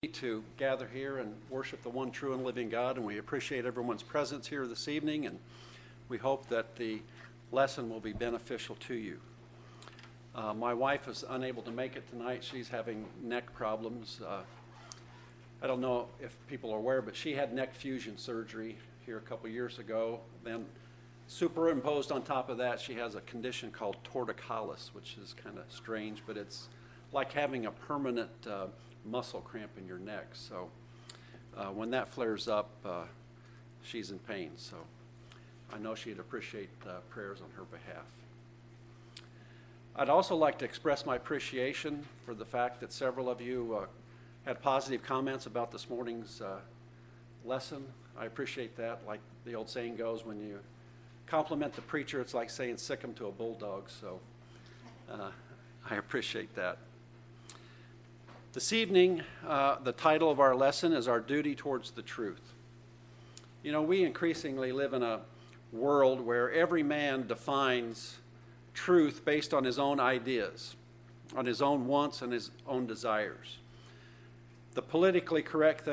To gather here and worship the one true and living God, and we appreciate everyone's presence here this evening, and we hope that the lesson will be beneficial to you. My wife is unable to make it tonight. She's having neck problems. I don't know if people are aware, but she had neck fusion surgery here a couple years ago. Then superimposed on top of that, she has a condition called torticollis, which is kind of strange, but it's like having a permanent muscle cramp in your neck. So when that flares up, she's in pain. So I know she'd appreciate prayers on her behalf. I'd also like to express my appreciation for the fact that several of you had positive comments about this morning's lesson. I appreciate that. Like the old saying goes, when you compliment the preacher, it's like saying sick 'em to a bulldog. So I appreciate that. This evening, the title of our lesson is Our Duty Towards the Truth. You know, we increasingly live in a world where every man defines truth based on his own ideas, on his own wants and his own desires. The politically correct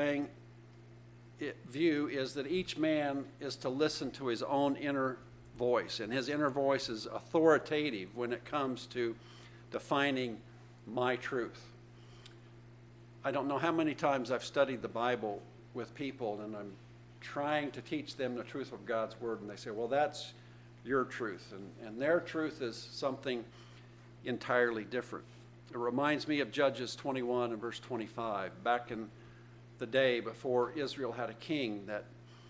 view is that each man is to listen to his own inner voice, and his inner voice is authoritative when it comes to defining my truth. I don't know how many times I've studied the Bible with people, and I'm trying to teach them the truth of God's Word, and they say, well, that's your truth, and their truth is something entirely different. It reminds me of Judges 21 and verse 25, back in the day before Israel had a king, that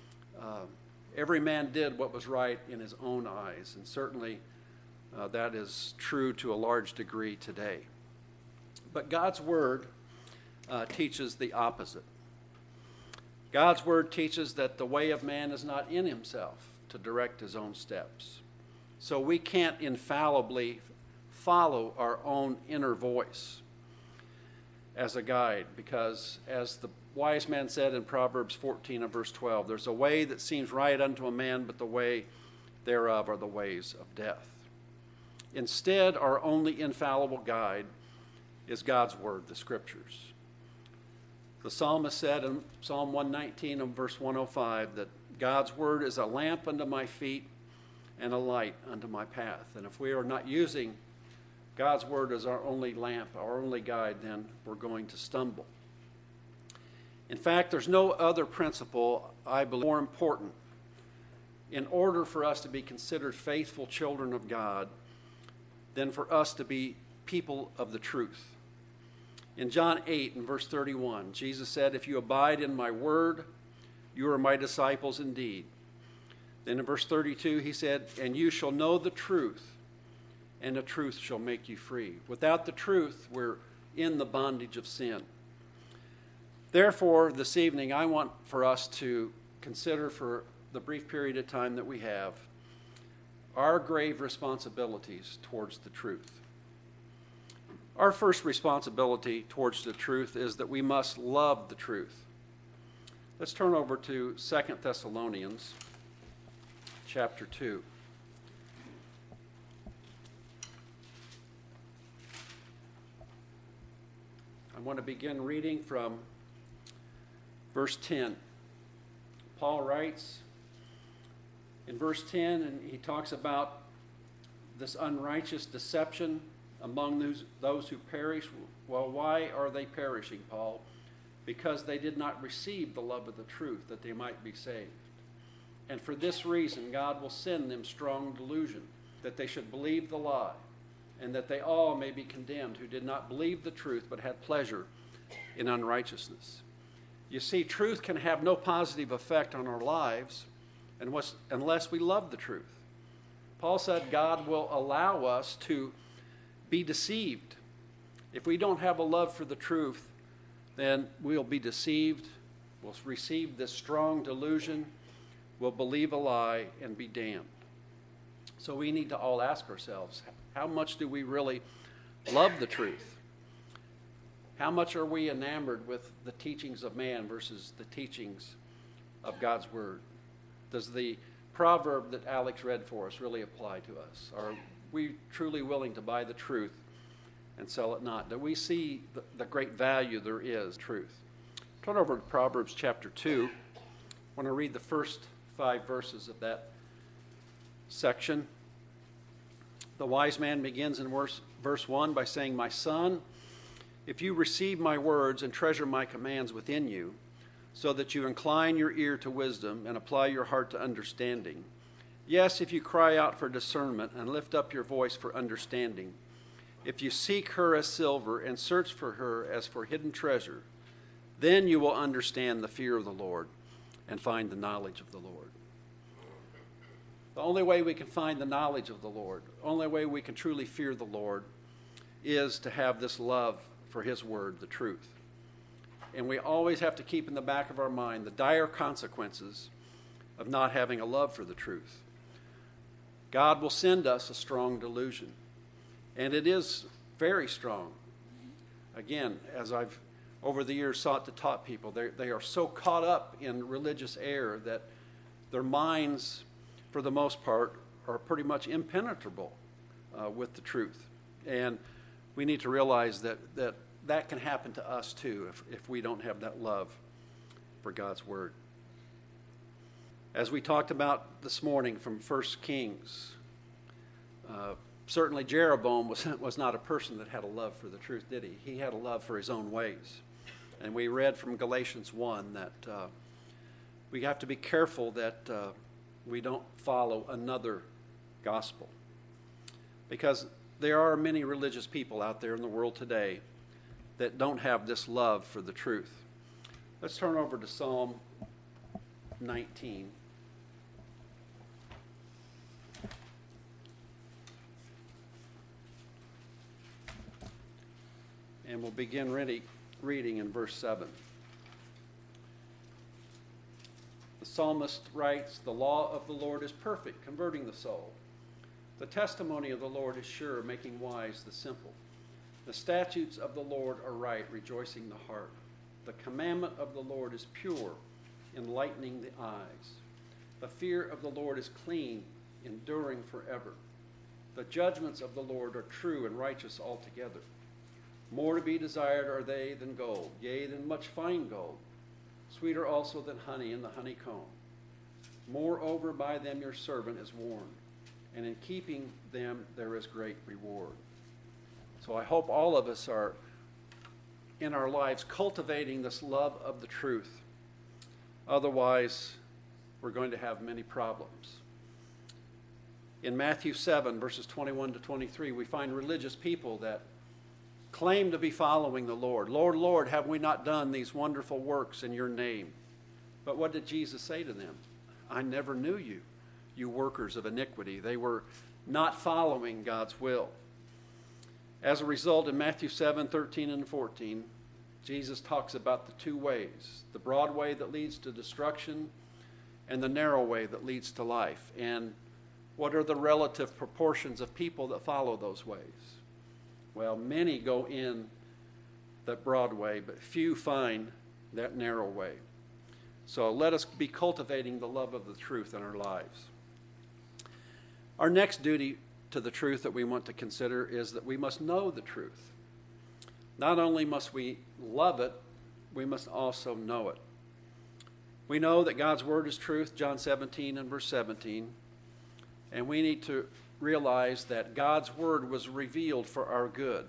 every man did what was right in his own eyes, and certainly that is true to a large degree today. But God's Word teaches the opposite. God's Word teaches that the way of man is not in himself to direct his own steps. So we can't infallibly follow our own inner voice as a guide, because as the wise man said in Proverbs 14 and verse 12, there's a way that seems right unto a man, but the way thereof are the ways of death. Instead, our only infallible guide is God's Word, the Scriptures. The psalmist said in Psalm 119 and verse 105 that God's Word is a lamp unto my feet and a light unto my path. And if we are not using God's Word as our only lamp, our only guide, then we're going to stumble. In fact, there's no other principle, I believe, more important in order for us to be considered faithful children of God than for us to be people of the truth. In John 8 and verse 31, Jesus said, if you abide in my word, you are my disciples indeed. Then in verse 32, he said, and you shall know the truth, and the truth shall make you free. Without the truth, we're in the bondage of sin. Therefore, this evening, I want for us to consider, for the brief period of time that we have, our grave responsibilities towards the truth. Our first responsibility towards the truth is that we must love the truth. Let's turn over to 2 Thessalonians chapter 2. I want to begin reading from verse 10. Paul writes in verse 10, and he talks about this unrighteous deception among those who perish. Well, why are they perishing, Paul? Because they did not receive the love of the truth, that they might be saved. And for this reason, God will send them strong delusion, that they should believe the lie, and that they all may be condemned who did not believe the truth, but had pleasure in unrighteousness. You see, truth can have no positive effect on our lives unless we love the truth. Paul said God will allow us to be deceived. If we don't have a love for the truth, then we'll be deceived, we'll receive this strong delusion, we'll believe a lie and be damned. So we need to all ask ourselves, how much do we really love the truth? How much are we enamored with the teachings of man versus the teachings of God's Word? Does the proverb that Alex read for us really apply to us? Are we truly willing to buy the truth and sell it not? Do we see the great value there is in truth? Turn over to Proverbs chapter 2. I want to read the first 5 verses of that section. The wise man begins in verse 1 by saying, "My son, if you receive my words and treasure my commands within you, so that you incline your ear to wisdom and apply your heart to understanding. Yes, if you cry out for discernment and lift up your voice for understanding, if you seek her as silver and search for her as for hidden treasure, then you will understand the fear of the Lord and find the knowledge of the Lord." The only way we can find the knowledge of the Lord, the only way we can truly fear the Lord, is to have this love for his word, the truth. And we always have to keep in the back of our mind the dire consequences of not having a love for the truth. God will send us a strong delusion, and it is very strong. Again, as I've over the years sought to taught people, they are so caught up in religious error that their minds, for the most part, are pretty much impenetrable with the truth. And we need to realize that can happen to us too if we don't have that love for God's word. As we talked about this morning from 1 Kings, certainly Jeroboam was not a person that had a love for the truth, did he? He had a love for his own ways. And we read from Galatians 1 that we have to be careful that we don't follow another gospel. Because there are many religious people out there in the world today that don't have this love for the truth. Let's turn over to Psalm 19. And we'll begin reading in verse 7. The psalmist writes, "The law of the Lord is perfect, converting the soul. The testimony of the Lord is sure, making wise the simple. The statutes of the Lord are right, rejoicing the heart. The commandment of the Lord is pure, enlightening the eyes. The fear of the Lord is clean, enduring forever. The judgments of the Lord are true and righteous altogether. More to be desired are they than gold, yea, than much fine gold, sweeter also than honey in the honeycomb. Moreover, by them your servant is warned, and in keeping them there is great reward." So I hope all of us are in our lives cultivating this love of the truth. Otherwise, we're going to have many problems. In Matthew 7, verses 21 to 23, we find religious people that claim to be following the Lord. "Lord, Lord, have we not done these wonderful works in your name?" But what did Jesus say to them? "I never knew you, you workers of iniquity." They were not following God's will. As a result, in Matthew 7, 13 and 14, Jesus talks about the two ways, the broad way that leads to destruction and the narrow way that leads to life. And what are the relative proportions of people that follow those ways? Well, many go in that broad way, but few find that narrow way. So let us be cultivating the love of the truth in our lives. Our next duty to the truth that we want to consider is that we must know the truth. Not only must we love it, we must also know it. We know that God's word is truth, John 17 and verse 17, and we need to realize that God's word was revealed for our good.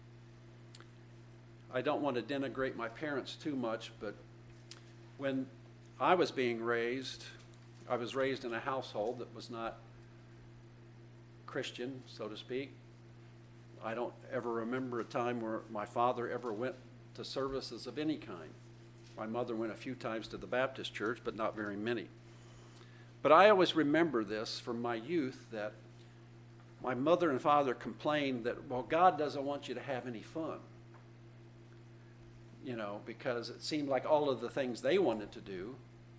I don't want to denigrate my parents too much, but when I was being raised, I was raised in a household that was not Christian, so to speak. I don't ever remember a time where my father ever went to services of any kind. My mother went a few times to the Baptist church, but not very many. But I always remember this from my youth, that my mother and father complained that, well, God doesn't want you to have any fun. You know, because it seemed like all of the things they wanted to do,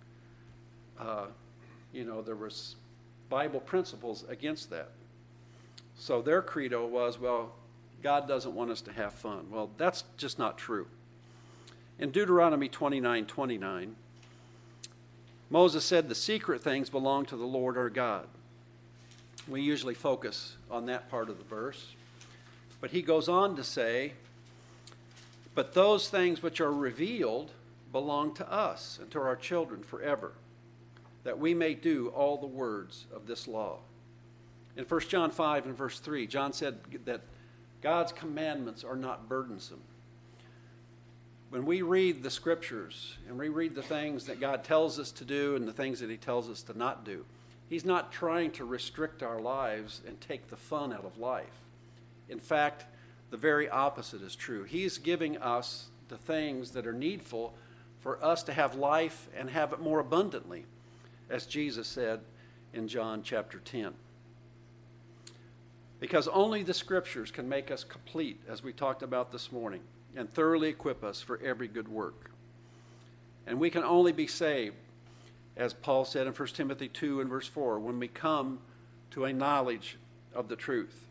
there was Bible principles against that. So their credo was, well, God doesn't want us to have fun. Well, that's just not true. In Deuteronomy 29:29, Moses said, "The secret things belong to the Lord our God." We usually focus on that part of the verse. But he goes on to say, "But those things which are revealed belong to us and to our children forever, that we may do all the words of this law. In 1 John 5 and verse 3, John said that God's commandments are not burdensome. When we read the scriptures and we read the things that God tells us to do and the things that he tells us to not do, he's not trying to restrict our lives and take the fun out of life. In fact, the very opposite is true. He's giving us the things that are needful for us to have life and have it more abundantly, as Jesus said in John chapter 10. Because only the scriptures can make us complete, as we talked about this morning, and thoroughly equip us for every good work. And we can only be saved, as Paul said in 1 Timothy 2 and verse 4, when we come to a knowledge of the truth.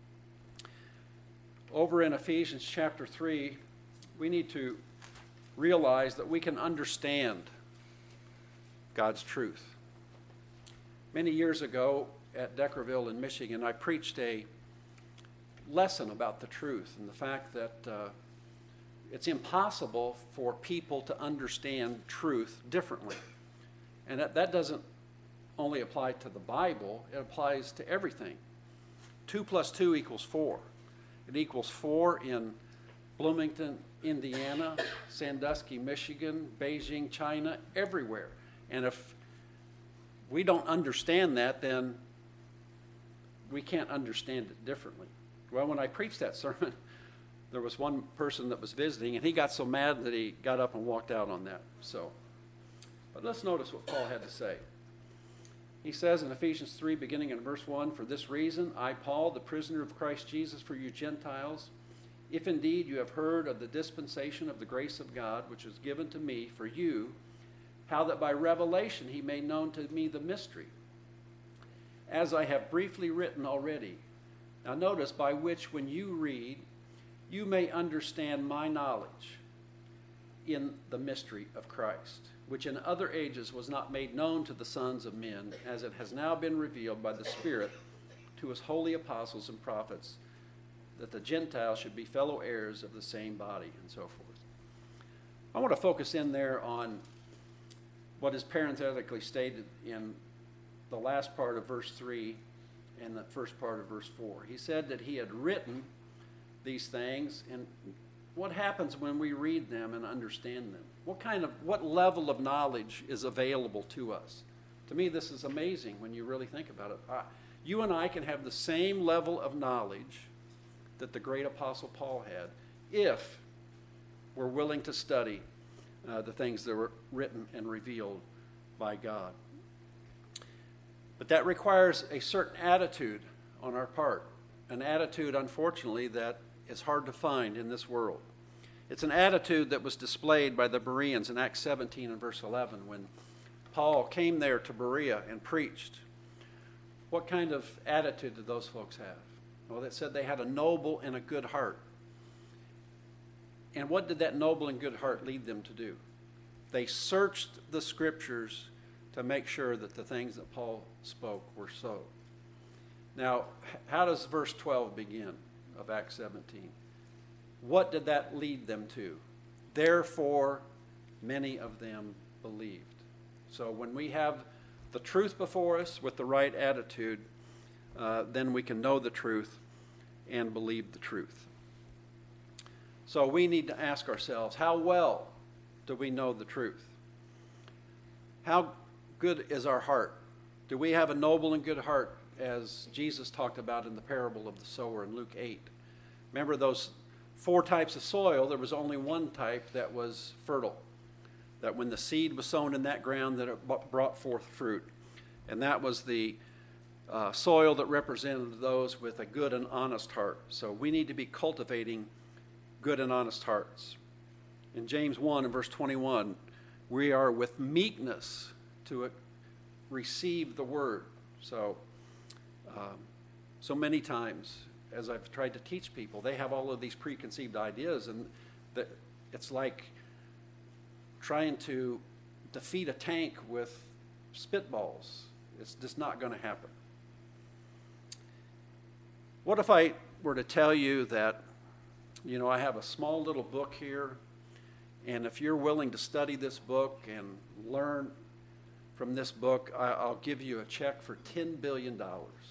Over in Ephesians chapter 3, we need to realize that we can understand God's truth. Many years ago at Deckerville in Michigan, I preached a lesson about the truth and the fact that it's impossible for people to understand truth differently. And that doesn't only apply to the Bible, it applies to everything. 2 plus 2 equals 4. It equals 4 in Bloomington, Indiana, Sandusky, Michigan, Beijing, China, everywhere. And if we don't understand that, then we can't understand it differently. Well, when I preached that sermon, there was one person that was visiting, and he got so mad that he got up and walked out on that. But let's notice what Paul had to say. He says in Ephesians 3, beginning in verse 1, "For this reason, I, Paul, the prisoner of Christ Jesus for you Gentiles, if indeed you have heard of the dispensation of the grace of God, which was given to me for you, how that by revelation he made known to me the mystery, as I have briefly written already." Now notice, by which when you read, you may understand my knowledge in the mystery of Christ, which in other ages was not made known to the sons of men, as it has now been revealed by the Spirit to his holy apostles and prophets, that the Gentiles should be fellow heirs of the same body, and so forth. I want to focus in there on what is parenthetically stated in the last part of verse 3 and the first part of verse 4. He said that he had written these things, and what happens when we read them and understand them? What level of knowledge is available to us? To me, this is amazing when you really think about it. You and I can have the same level of knowledge that the great Apostle Paul had if we're willing to study the things that were written and revealed by God. But that requires a certain attitude on our part, an attitude, unfortunately, that is hard to find in this world. It's an attitude that was displayed by the Bereans in Acts 17 and verse 11 when Paul came there to Berea and preached. What kind of attitude did those folks have? Well, it said they had a noble and a good heart. And what did that noble and good heart lead them to do? They searched the scriptures to make sure that the things that Paul spoke were so. Now, how does verse 12 begin of Acts 17? What did that lead them to? Therefore, many of them believed. So when we have the truth before us with the right attitude, then we can know the truth and believe the truth. So we need to ask ourselves, how well do we know the truth? How good is our heart? Do we have a noble and good heart, as Jesus talked about in the parable of the sower in Luke 8? Remember those 4 types of soil, there was only one type that was fertile. That when the seed was sown in that ground, that it brought forth fruit. And that was the soil that represented those with a good and honest heart. So we need to be cultivating good and honest hearts. In James 1 and verse 21, we are with meekness to receive the word. So many times, as I've tried to teach people, they have all of these preconceived ideas, and that it's like trying to defeat a tank with spitballs. It's just not going to happen. What if I were to tell you that, I have a small little book here, And if you're willing to study this book and learn from this book, I'll give you a check for $10 billion.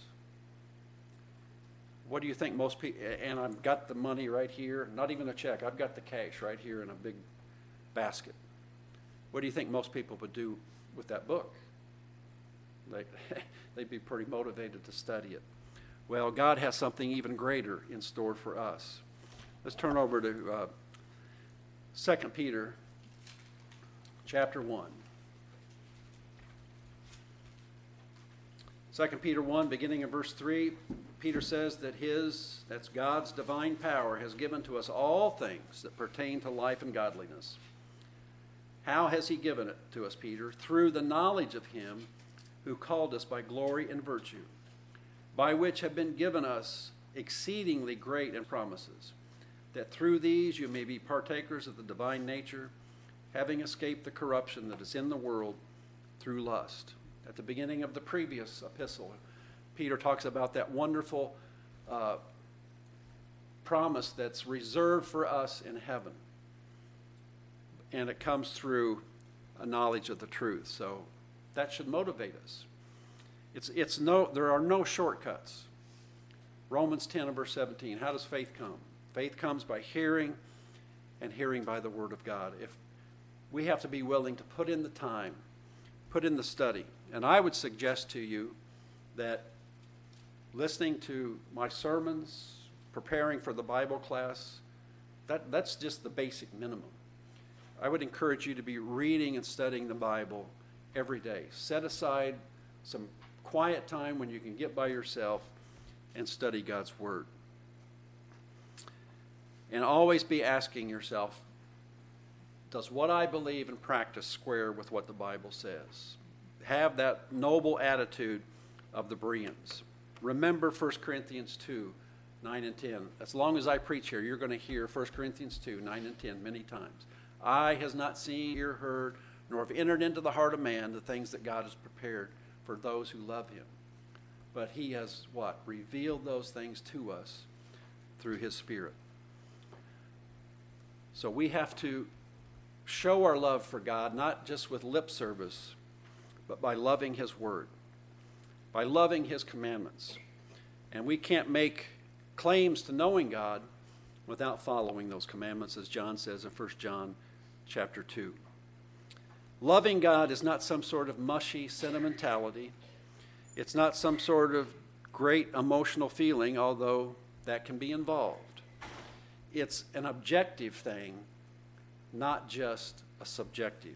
What do you think most people, and I've got the money right here, not even a check, I've got the cash right here in a big basket. What do you think most people would do with that book? They'd be pretty motivated to study it. Well, God has something even greater in store for us. Let's turn over to 2 Peter chapter 1. 2 Peter 1, beginning in verse 3, Peter says that that's God's divine power, has given to us all things that pertain to life and godliness. How has he given it to us, Peter? Through the knowledge of him who called us by glory and virtue, by which have been given us exceedingly great and promises, that through these you may be partakers of the divine nature, having escaped the corruption that is in the world through lust. At the beginning of the previous epistle, Peter talks about that wonderful promise that's reserved for us in heaven. And it comes through a knowledge of the truth. So that should motivate us. There are no shortcuts. Romans 10 and verse 17, how does faith come? Faith comes by hearing, and hearing by the word of God. If we have to be willing to put in the time, put in the study. And I would suggest to you that listening to my sermons, preparing for the Bible class, that's just the basic minimum. I would encourage you to be reading and studying the Bible every day. Set aside some quiet time when you can get by yourself and study God's Word. And always be asking yourself, does what I believe and practice square with what the Bible says? Have that noble attitude of the Bereans. Remember 1 Corinthians 2, 9 and 10. As long as I preach here, you're going to hear 1 Corinthians 2, 9 and 10 many times. Eye has not seen or heard, nor have entered into the heart of man the things that God has prepared for those who love him. But he has what? Revealed those things to us through his Spirit. So we have to show our love for God, not just with lip service, but by loving his word, by loving his commandments. And we can't make claims to knowing God without following those commandments, as John says in 1 John chapter 2. Loving God is not some sort of mushy sentimentality. It's not some sort of great emotional feeling, although that can be involved. It's an objective thing, not just a subjective.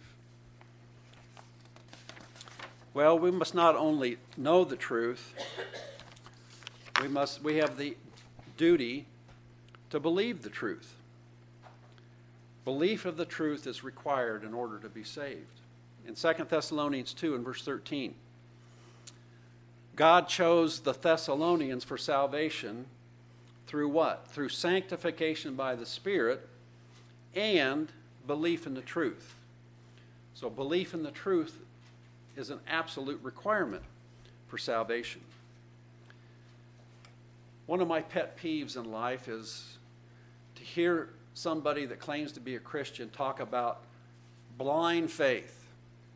Well, we must not only know the truth, we have the duty to believe the truth. Belief of the truth is required in order to be saved. In 2 Thessalonians 2 and verse 13, God chose the Thessalonians for salvation through what? Through sanctification by the Spirit and belief in the truth. So belief in the truth is an absolute requirement for salvation. One of my pet peeves in life is to hear somebody that claims to be a Christian talk about blind faith.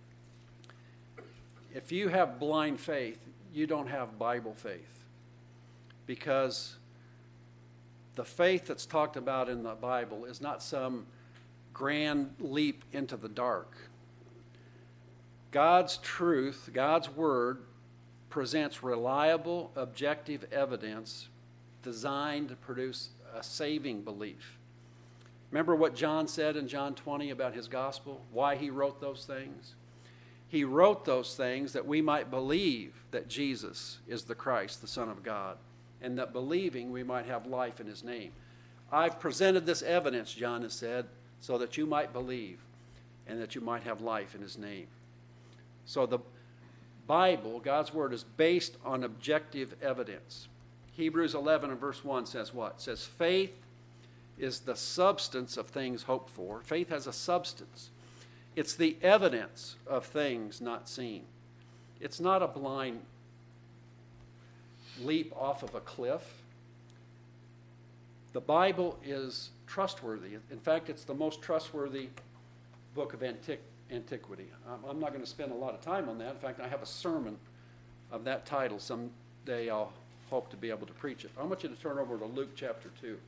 If you have blind faith, you don't have Bible faith, because the faith that's talked about in the Bible is not some grand leap into the dark. God's truth, God's word, presents reliable, objective evidence designed to produce a saving belief. Remember what John said in John 20 about his gospel? Why he wrote those things? He wrote those things that we might believe that Jesus is the Christ, the Son of God, and that believing we might have life in his name. I've presented this evidence, John has said, so that you might believe and that you might have life in his name. So the Bible, God's word, is based on objective evidence. Hebrews 11 and verse 1 says what? It says faith is the substance of things hoped for. Faith has a substance. It's the evidence of things not seen. It's not a blind leap off of a cliff. The Bible is trustworthy. In fact, it's the most trustworthy book of antiquity. I'm not going to spend a lot of time on that. In fact, I have a sermon of that title. Someday I'll hope to be able to preach it. I want you to turn over to Luke chapter 2.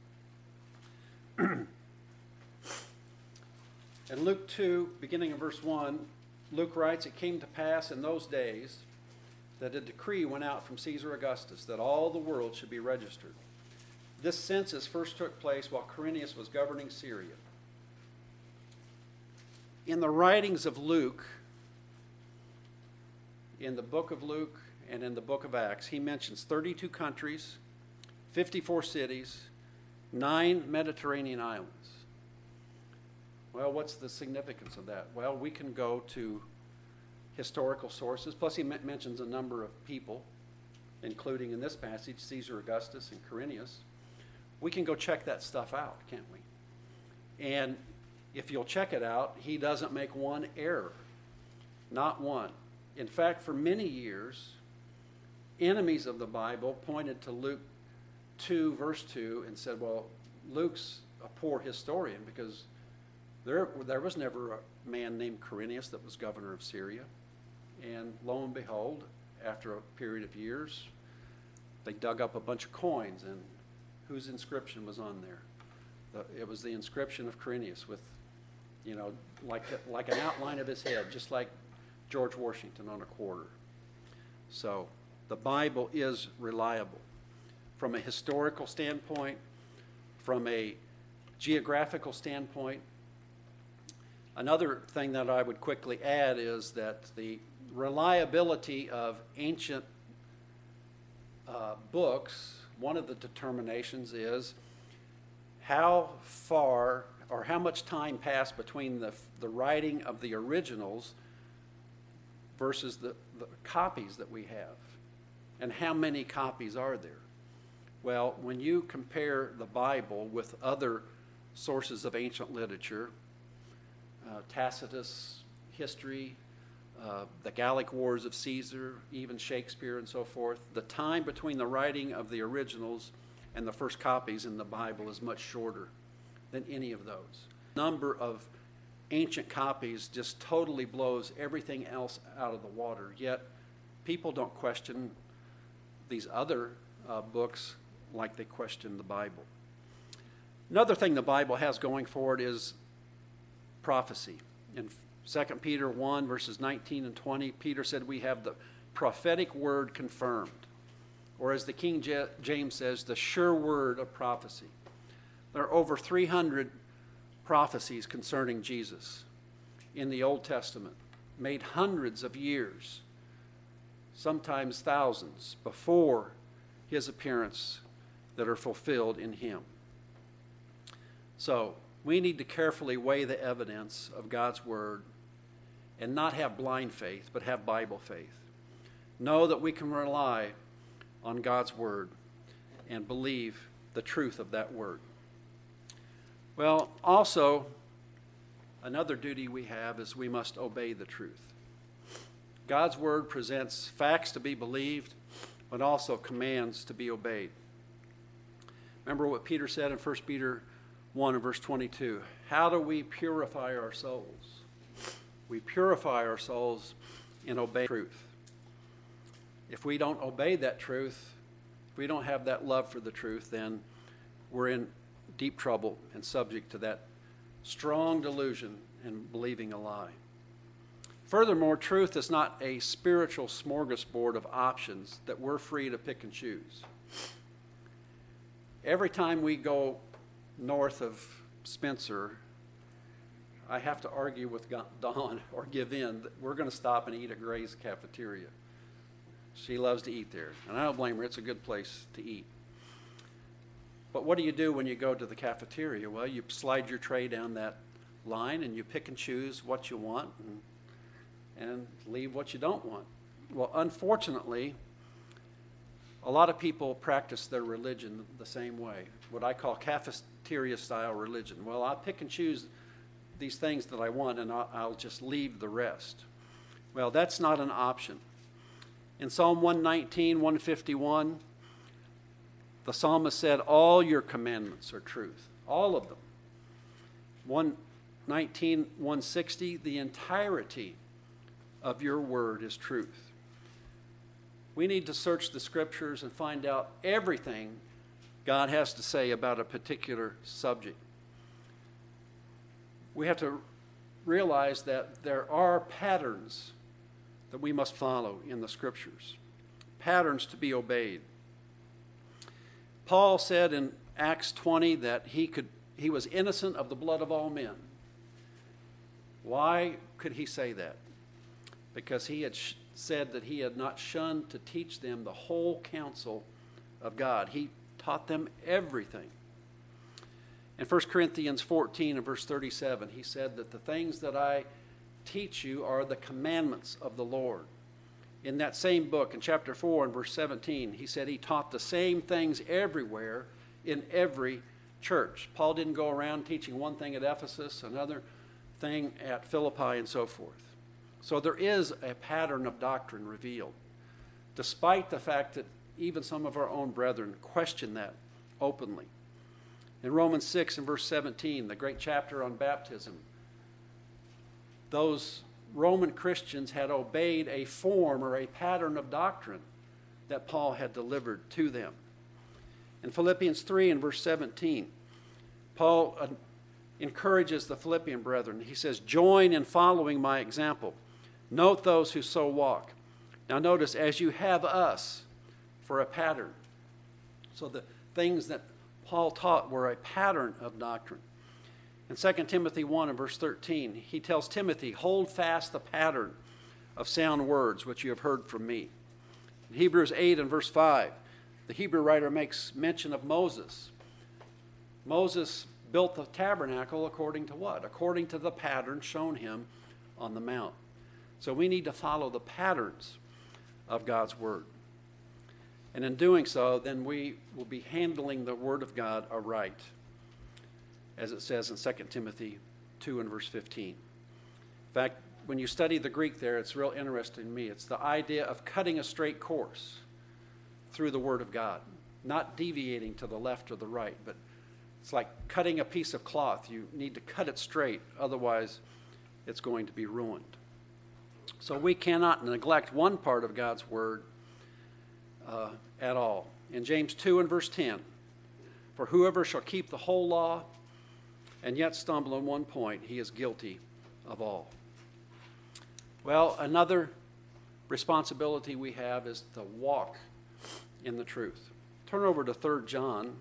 In Luke 2, beginning in verse 1, Luke writes, "It came to pass in those days that a decree went out from Caesar Augustus that all the world should be registered. This census first took place while Quirinius was governing Syria." In the writings of Luke, in the book of Luke and in the book of Acts, he mentions 32 countries, 54 cities, 9 Mediterranean islands. Well, what's the significance of that? Well, we can go to historical sources, plus he mentions a number of people, including in this passage, Caesar Augustus and Quirinius. We can go check that stuff out, can't we? And if you'll check it out, he doesn't make one error, not one. In fact, for many years, enemies of the Bible pointed to Luke 2, verse 2, and said, well, Luke's a poor historian because there was never a man named Quirinius that was governor of Syria. And lo and behold, after a period of years, they dug up a bunch of coins, and whose inscription was on there? It was the inscription of Quirinius with, like an outline of his head, just like George Washington on a quarter. So the Bible is reliable from a historical standpoint, from a geographical standpoint. Another thing that I would quickly add is that the reliability of ancient books, one of the determinations is how far or how much time passed between the writing of the originals versus the copies that we have, and how many copies are there. Well, when you compare the Bible with other sources of ancient literature, Tacitus history, the Gallic Wars of Caesar, even Shakespeare and so forth, the time between the writing of the originals and the first copies in the Bible is much shorter than any of those. Number of ancient copies just totally blows everything else out of the water, yet people don't question these other books like they question the Bible. Another thing the Bible has going for it is prophecy. In 2 Peter 1, verses 19 and 20, Peter said we have the prophetic word confirmed, or as the King James says, the sure word of prophecy. There are over 300 prophecies concerning Jesus in the Old Testament, made hundreds of years, sometimes thousands, before his appearance, that are fulfilled in him. So we need to carefully weigh the evidence of God's word and not have blind faith, but have Bible faith. Know that we can rely on God's word and believe the truth of that word. Well, also, another duty we have is we must obey the truth. God's word presents facts to be believed, but also commands to be obeyed. Remember what Peter said in 1 Peter 1 and verse 22. How do we purify our souls? We purify our souls in obeying truth. If we don't obey that truth, if we don't have that love for the truth, then we're in deep trouble and subject to that strong delusion and believing a lie. Furthermore, truth is not a spiritual smorgasbord of options that we're free to pick and choose. Every time we go north of Spencer, I have to argue with Dawn or give in that we're going to stop and eat at Gray's cafeteria. She loves to eat there, and I don't blame her. It's a good place to eat. But what do you do when you go to the cafeteria? Well, you slide your tray down that line and you pick and choose what you want and leave what you don't want. Well, unfortunately, a lot of people practice their religion the same way, what I call cafeteria-style religion. Well, I pick and choose these things that I want, and I'll just leave the rest. Well, that's not an option. In Psalm 119, 151, the psalmist said, all your commandments are truth, all of them. One 19:160, the entirety of your word is truth. We need to search the scriptures and find out everything God has to say about a particular subject. We have to realize that there are patterns that we must follow in the scriptures, patterns to be obeyed. Paul said in Acts 20 that he was innocent of the blood of all men. Why could he say that? Because he had said that he had not shunned to teach them the whole counsel of God. He taught them everything. In 1 Corinthians 14 and verse 37, he said that the things that I teach you are the commandments of the Lord. In that same book, in chapter 4 and verse 17, he said he taught the same things everywhere in every church. Paul didn't go around teaching one thing at Ephesus, another thing at Philippi, and so forth. So there is a pattern of doctrine revealed, despite the fact that even some of our own brethren question that openly. In Romans 6 and verse 17, the great chapter on baptism, those Roman Christians had obeyed a form or a pattern of doctrine that Paul had delivered to them. In Philippians 3 and verse 17, Paul encourages the Philippian brethren. He says, join in following my example. Note those who so walk. Now notice, as you have us for a pattern. So the things that Paul taught were a pattern of doctrine. In 2 Timothy 1 and verse 13, he tells Timothy, hold fast the pattern of sound words which you have heard from me. In Hebrews 8 and verse 5, the Hebrew writer makes mention of Moses. Moses built the tabernacle according to what? According to the pattern shown him on the mount. So we need to follow the patterns of God's word. And in doing so, then we will be handling the word of God aright, as it says in 2 Timothy 2 and verse 15. In fact, when you study the Greek there, it's real interesting to me. It's the idea of cutting a straight course through the word of God, not deviating to the left or the right, but it's like cutting a piece of cloth. You need to cut it straight, otherwise it's going to be ruined. So we cannot neglect one part of God's word at all. In James 2 and verse 10, for whoever shall keep the whole law and yet stumble in one point, he is guilty of all. Well, another responsibility we have is to walk in the truth. Turn over to 3 John.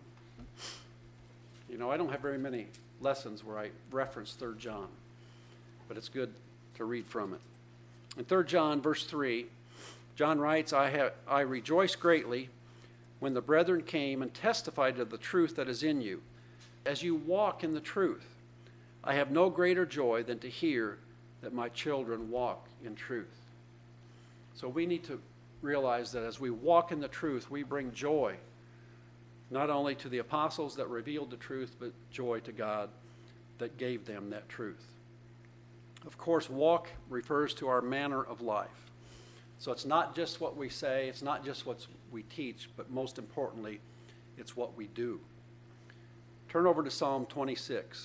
You know, I don't have very many lessons where I reference 3 John, but it's good to read from it. In 3 John, verse 3, John writes, I rejoice greatly when the brethren came and testified to the truth that is in you. As you walk in the truth, I have no greater joy than to hear that my children walk in truth. So we need to realize that as we walk in the truth, we bring joy not only to the apostles that revealed the truth, but joy to God that gave them that truth. Of course, walk refers to our manner of life. So it's not just what we say, it's not just what we teach, but most importantly, it's what we do. Turn over to Psalm 26.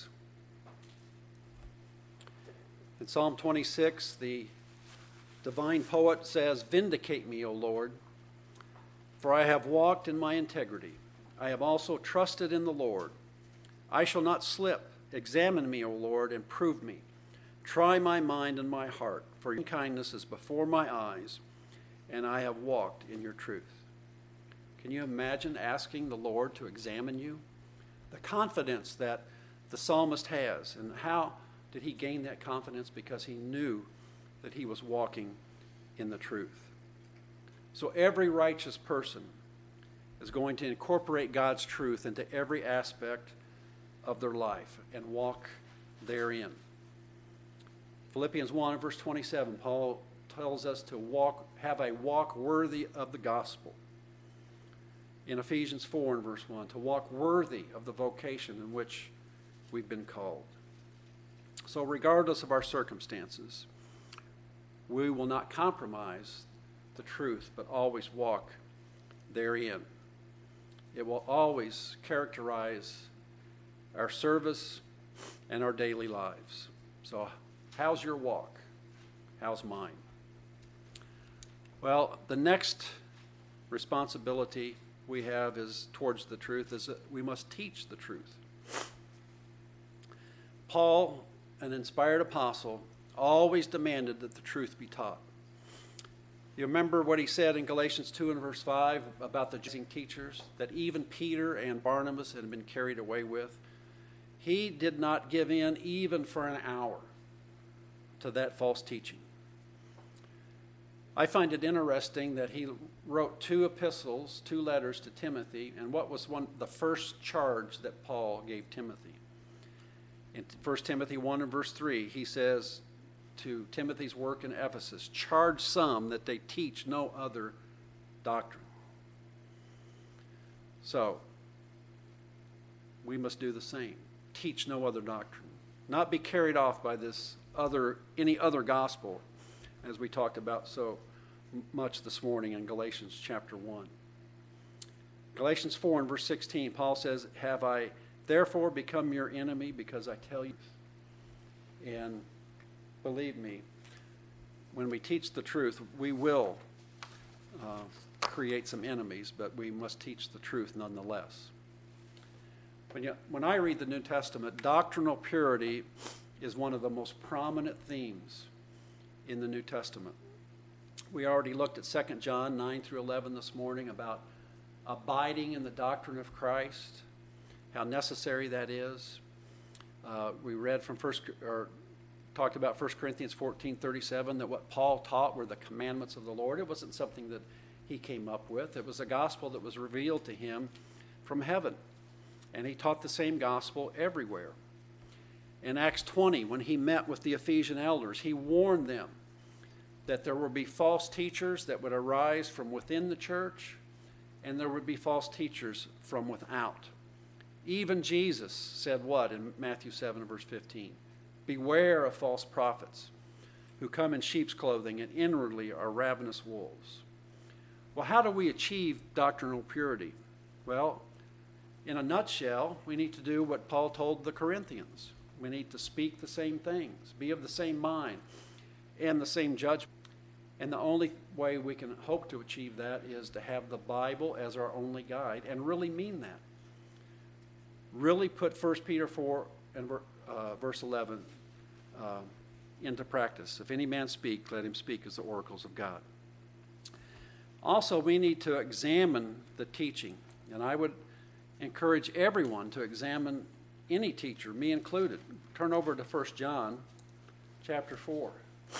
In Psalm 26, the divine poet says, vindicate me, O Lord, for I have walked in my integrity. I have also trusted in the Lord. I shall not slip. Examine me, O Lord, and prove me. Try my mind and my heart, for your kindness is before my eyes, and I have walked in your truth. Can you imagine asking the Lord to examine you? The confidence that the psalmist has. And how did he gain that confidence? Because he knew that he was walking in the truth. So every righteous person is going to incorporate God's truth into every aspect of their life and walk therein. Philippians 1 verse 27, Paul tells us to have a walk worthy of the gospel. In Ephesians 4 and verse 1, to walk worthy of the vocation in which we've been called. So regardless of our circumstances, we will not compromise the truth, but always walk therein. It will always characterize our service and our daily lives. So how's your walk? How's mine? Well, the next responsibility we have is towards the truth is that we must teach the truth. Paul, an inspired apostle, always demanded that the truth be taught. You remember what he said in Galatians 2 and verse 5 about the teachers that even Peter and Barnabas had been carried away with? He did not give in even for an hour to that false teaching. I find it interesting that he wrote 2 epistles, 2 letters to Timothy, and what was the first charge that Paul gave Timothy? In 1 Timothy 1 and verse 3, he says to Timothy's work in Ephesus, charge some that they teach no other doctrine. So, we must do the same. Teach no other doctrine. Not be carried off by any other gospel, as we talked about so much this morning in Galatians chapter 1. Galatians 4 and verse 16, Paul says, have I therefore become your enemy because I tell you? And believe me, when we teach the truth, we will create some enemies, but we must teach the truth nonetheless. When I read the New Testament, doctrinal purity is one of the most prominent themes in the New Testament. We already looked at 2 John 9 through 11 this morning about abiding in the doctrine of Christ, how necessary that is. We read from talked about 1 Corinthians 14:37 that what Paul taught were the commandments of the Lord. It wasn't something that he came up with. It was a gospel that was revealed to him from heaven. And he taught the same gospel everywhere. In Acts 20, when he met with the Ephesian elders, he warned them that there would be false teachers that would arise from within the church, and there would be false teachers from without. Even Jesus said what in Matthew 7 verse 15? Beware of false prophets who come in sheep's clothing and inwardly are ravenous wolves. Well, how do we achieve doctrinal purity? Well, in a nutshell, we need to do what Paul told the Corinthians. We need to speak the same things, be of the same mind, and the same judgment. And the only way we can hope to achieve that is to have the Bible as our only guide and really mean that. Really put 1 Peter 4 and verse 11 into practice. If any man speak, let him speak as the oracles of God. Also, we need to examine the teaching. And I would encourage everyone to examine any teacher, me included. Turn over to 1 John chapter 4.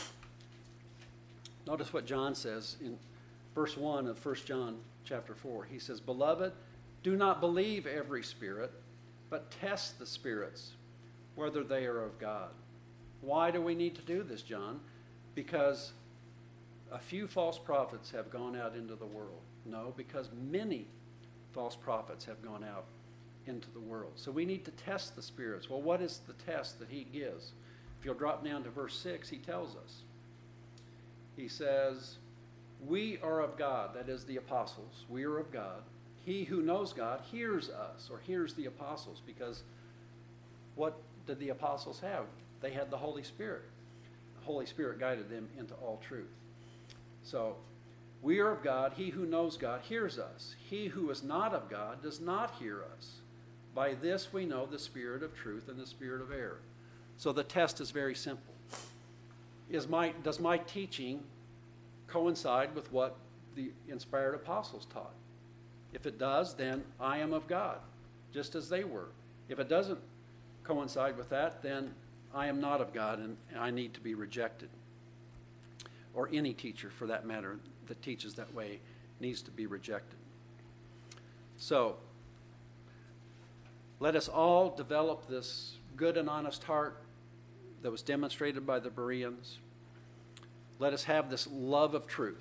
Notice what John says in verse 1 of 1 John chapter 4. He says, Beloved, do not believe every spirit, but test the spirits, whether they are of God. Why do we need to do this, John? Because a few false prophets have gone out into the world. No, because many false prophets have gone out into the world. So we need to test the spirits. Well, what is the test that he gives? If you'll drop down to verse 6, he tells us. He says, we are of God, that is the apostles. We are of God. He who knows God hears us, or hears the apostles, because what did the apostles have? They had the Holy Spirit. The Holy Spirit guided them into all truth. So, we are of God. He who knows God hears us. He who is not of God does not hear us. By this we know the spirit of truth and the spirit of error. So the test is very simple. Does my teaching coincide with what the inspired apostles taught? If it does, then I am of God, just as they were. If it doesn't coincide with that, then I am not of God and I need to be rejected. Or any teacher, for that matter, that teaches that way needs to be rejected. So, let us all develop this good and honest heart that was demonstrated by the Bereans. Let us have this love of truth.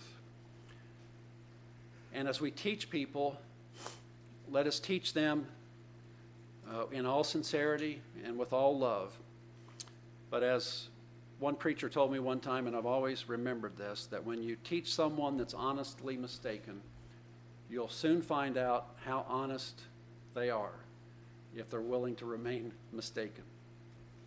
And as we teach people, let us teach them in all sincerity and with all love. But as one preacher told me one time, and I've always remembered this, that when you teach someone that's honestly mistaken, you'll soon find out how honest they are if they're willing to remain mistaken.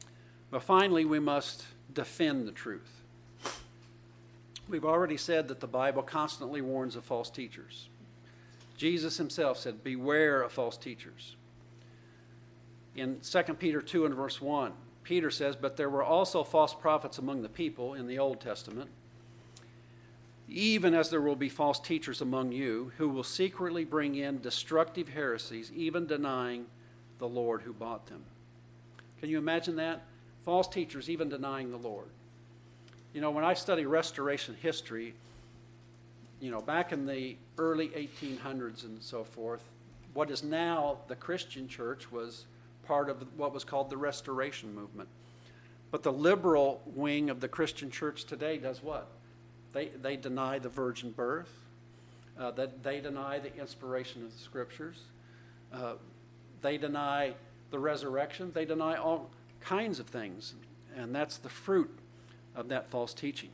But finally, we must defend the truth. We've already said that the Bible constantly warns of false teachers. Jesus himself said, beware of false teachers. In 2 Peter 2 and verse 1, Peter says, but there were also false prophets among the people in the Old Testament, even as there will be false teachers among you who will secretly bring in destructive heresies, even denying the Lord who bought them. Can you imagine that? False teachers even denying the Lord. You know, when I study Restoration history, you know, back in the early 1800s and so forth, what is now the Christian church was part of what was called the Restoration movement. But the liberal wing of the Christian church today does what? They deny the virgin birth. They deny the inspiration of the Scriptures. They deny the resurrection. They deny all kinds of things. And that's the fruit of that false teaching.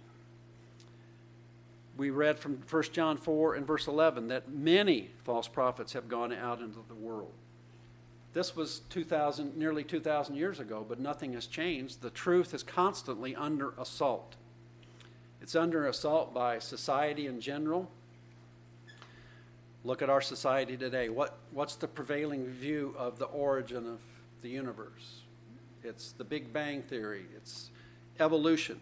We read from 1 John 4 and verse 11 that many false prophets have gone out into the world. This was nearly 2,000 years ago, but nothing has changed. The truth is constantly under assault. It's under assault by society in general. Look at our society today. What's the prevailing view of the origin of the universe? It's the Big Bang Theory. It's evolution.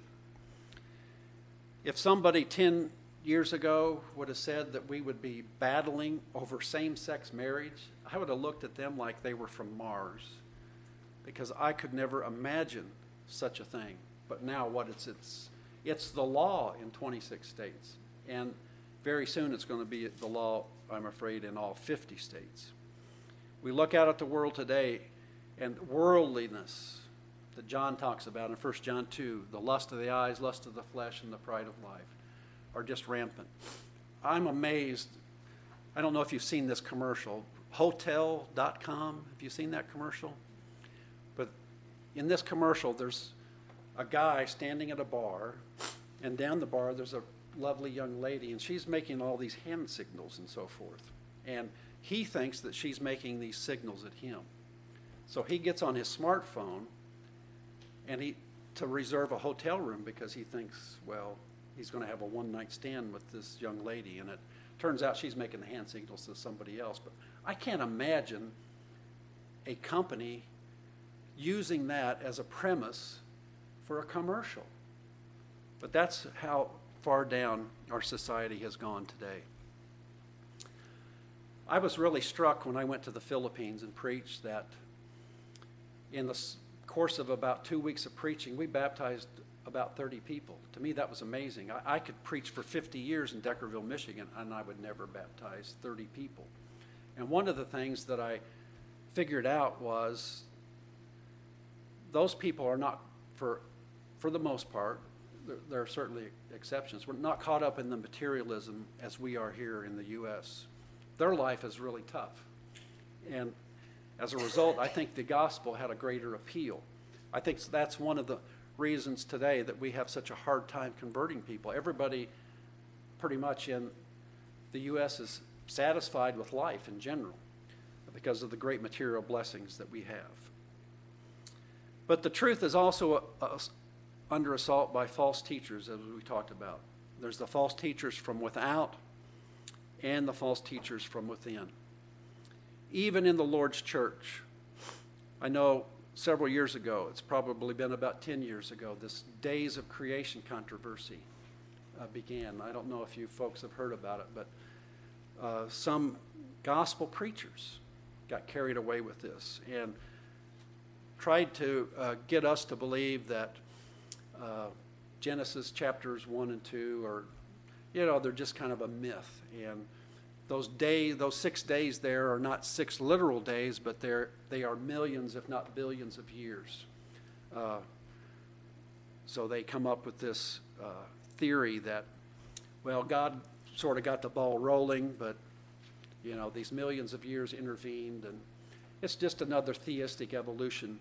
If somebody 10 years ago would have said that we would be battling over same-sex marriage, I would have looked at them like they were from Mars, because I could never imagine such a thing. But now it's the law in 26 states, and very soon it's going to be the law, I'm afraid, in all 50 states. We look out at the world today, and worldliness that John talks about in 1 John 2, the lust of the eyes, lust of the flesh, and the pride of life, are just rampant. I'm amazed. I don't know if you've seen this commercial, Hotel.com. Have you seen that commercial? But in this commercial, there's a guy standing at a bar, and down the bar there's a lovely young lady, and she's making all these hand signals and so forth. And he thinks that she's making these signals at him. So he gets on his smartphone and to reserve a hotel room, because he thinks, well, he's going to have a one-night stand with this young lady, and it turns out she's making the hand signals to somebody else. But I can't imagine a company using that as a premise for a commercial. But that's how far down our society has gone today. I was really struck when I went to the Philippines and preached that in the course of about 2 weeks of preaching, we baptized about 30 people. To me, that was amazing. I could preach for 50 years in Deckerville, Michigan, and I would never baptize 30 people. And one of the things that I figured out was those people are not, for the most part, there are certainly exceptions, we're not caught up in the materialism as we are here in the U.S. Their life is really tough. And as a result, I think the gospel had a greater appeal. I think that's one of the reasons today that we have such a hard time converting people. Everybody pretty much in the U.S. is satisfied with life in general because of the great material blessings that we have. But the truth is also under assault by false teachers, as we talked about. There's the false teachers from without and the false teachers from within. Even in the Lord's church, I know several years ago, it's probably been about 10 years ago, this Days of Creation controversy began. I don't know if you folks have heard about it, but some gospel preachers got carried away with this and tried to get us to believe that Genesis chapters 1 and 2 are, they're just kind of a myth. And those 6 days there are not 6 literal days, but they are millions, if not billions of years. So they come up with this theory that, well, God sort of got the ball rolling, but, these millions of years intervened, and it's just another theistic evolution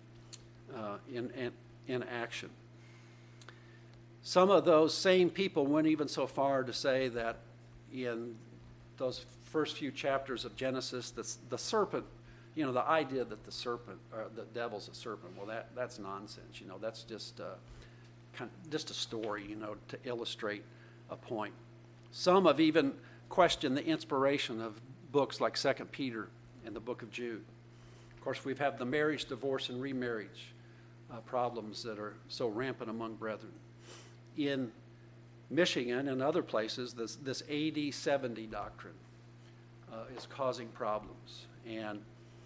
in action. Some of those same people went even so far to say that in those first few chapters of Genesis, the serpent the idea that the devil's a serpent, well, that's nonsense. That's just just a story, to illustrate a point. Some have even questioned the inspiration of books like 2 Peter and the book of Jude. Of course, we've had the marriage, divorce, and remarriage problems that are so rampant among brethren. In Michigan and other places, this AD 70 doctrine is causing problems. And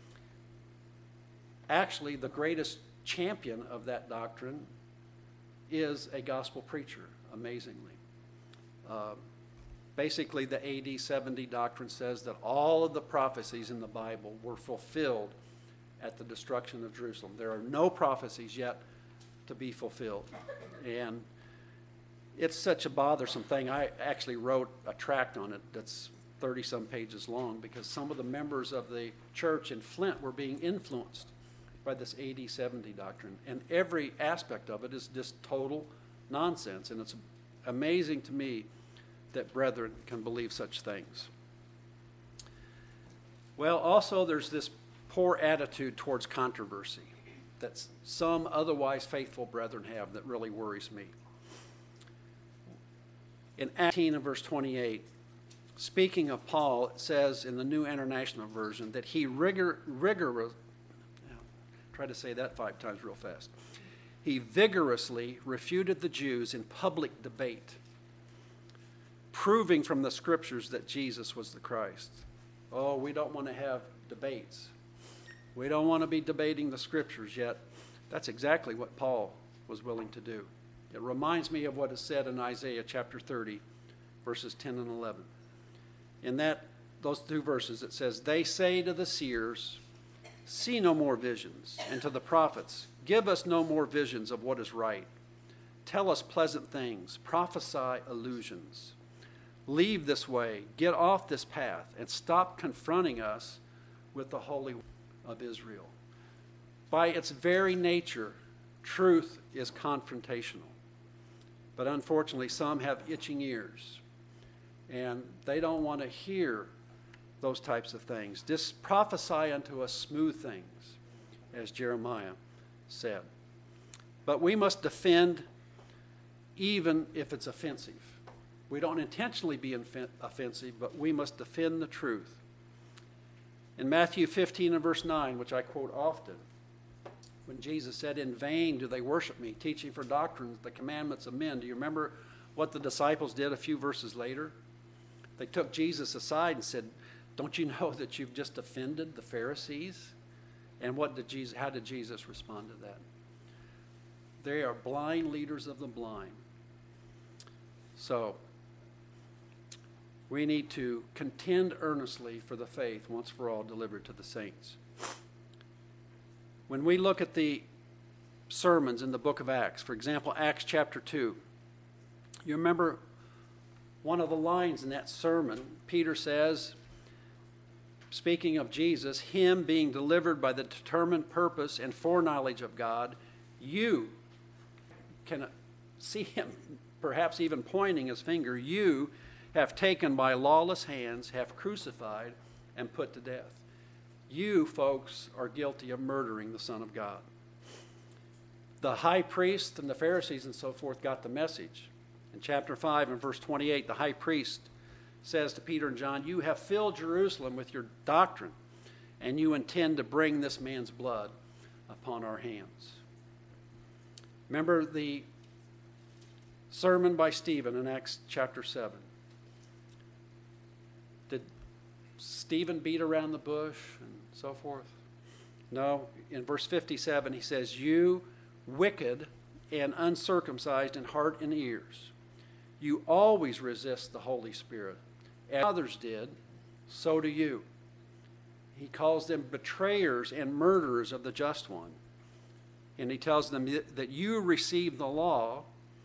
actually, the greatest champion of that doctrine is a gospel preacher, amazingly. Basically, the AD 70 doctrine says that all of the prophecies in the Bible were fulfilled at the destruction of Jerusalem. There are no prophecies yet to be fulfilled. And it's such a bothersome thing. I actually wrote a tract on it that's 30-some pages long because some of the members of the church in Flint were being influenced by this AD 70 doctrine. And every aspect of it is just total nonsense. And it's amazing to me that brethren can believe such things. Well, also there's this poor attitude towards controversy that some otherwise faithful brethren have that really worries me. In Acts 18 and verse 28, speaking of Paul, it says in the New International Version that he try to say that 5 times real fast. He vigorously refuted the Jews in public debate, proving from the scriptures that Jesus was the Christ. Oh, we don't want to have debates. We don't want to be debating the scriptures, yet that's exactly what Paul was willing to do. It reminds me of what is said in Isaiah chapter 30, verses 10 and 11. In those 2 verses, it says, "They say to the seers, see no more visions, and to the prophets, give us no more visions of what is right. Tell us pleasant things, prophesy illusions. Leave this way, get off this path, and stop confronting us with the Holy One of Israel." By its very nature, truth is confrontational. But unfortunately, some have itching ears, and they don't want to hear those types of things. Just prophesy unto us smooth things, as Jeremiah said. But we must defend even if it's offensive. We don't intentionally be offensive, but we must defend the truth. In Matthew 15 and verse 9, which I quote often, when Jesus said, "In vain do they worship me, teaching for doctrines the commandments of men." Do you remember what the disciples did a few verses later? They took Jesus aside and said, "Don't you know that you've just offended the Pharisees?" And how did Jesus respond to that? They are blind leaders of the blind. So, we need to contend earnestly for the faith once for all delivered to the saints. When we look at the sermons in the book of Acts, for example, Acts chapter 2, you remember one of the lines in that sermon, Peter says, speaking of Jesus, him being delivered by the determined purpose and foreknowledge of God, you can see him perhaps even pointing his finger, you have taken by lawless hands, have crucified and put to death. You, folks, are guilty of murdering the Son of God. The high priest and the Pharisees and so forth got the message. In chapter 5 and verse 28, the high priest says to Peter and John, "You have filled Jerusalem with your doctrine, and you intend to bring this man's blood upon our hands." Remember the sermon by Stephen in Acts chapter 7. Did Stephen beat around the bush and so forth? No. In verse 57, he says, "You wicked and uncircumcised in heart and ears, you always resist the Holy Spirit. As others did, so do you." He calls them betrayers and murderers of the just one. And he tells them that you received the law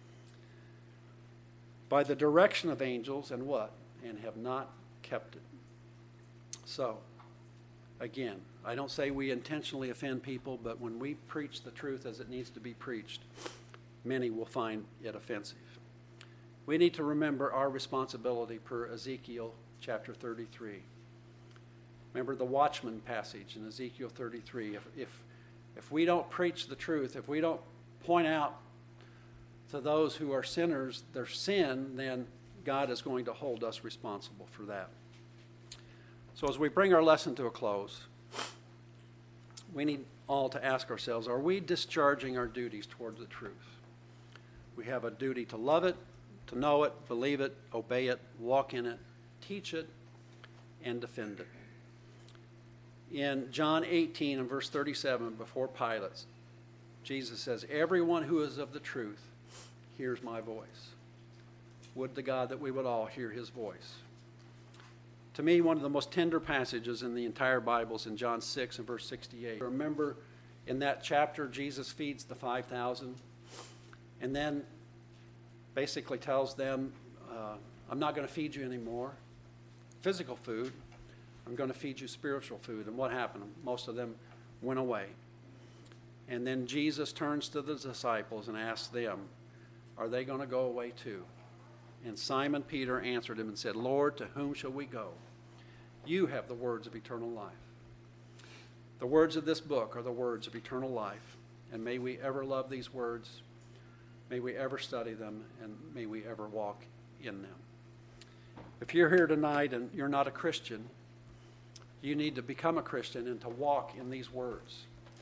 by the direction of angels and what? And have not kept it. So, again, I don't say we intentionally offend people, but when we preach the truth as it needs to be preached, many will find it offensive. We need to remember our responsibility per Ezekiel chapter 33. Remember the watchman passage in Ezekiel 33. If we don't preach the truth, if we don't point out to those who are sinners their sin, then God is going to hold us responsible for that. So as we bring our lesson to a close, we need all to ask ourselves, are we discharging our duties towards the truth? We have a duty to love it, to know it, believe it, obey it, walk in it, teach it, and defend it. In John 18 and verse 37, before Pilate, Jesus says, everyone who is of the truth hears my voice. Would to God that we would all hear his voice. To me, one of the most tender passages in the entire Bible is in John 6 and verse 68. Remember, in that chapter, Jesus feeds the 5,000 and then basically tells them, I'm not going to feed you anymore physical food. I'm going to feed you spiritual food. And what happened? Most of them went away. And then Jesus turns to the disciples and asks them, are they going to go away too? And Simon Peter answered him and said, Lord, to whom shall we go? You have the words of eternal life. The words of this book are the words of eternal life. And may we ever love these words. May we ever study them. And may we ever walk in them. If you're here tonight and you're not a Christian, you need to become a Christian and to walk in these words.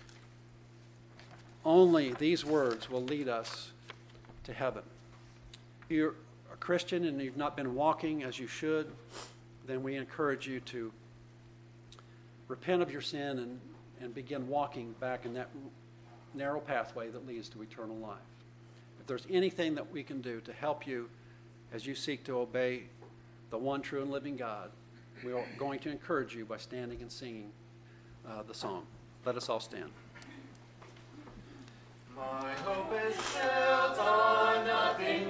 Only these words will lead us to heaven. If you're a Christian and you've not been walking as you should, then we encourage you to repent of your sin and begin walking back in that narrow pathway that leads to eternal life. If there's anything that we can do to help you as you seek to obey the one true and living God, we are going to encourage you by standing and singing the song. Let us all stand. My hope is built on nothing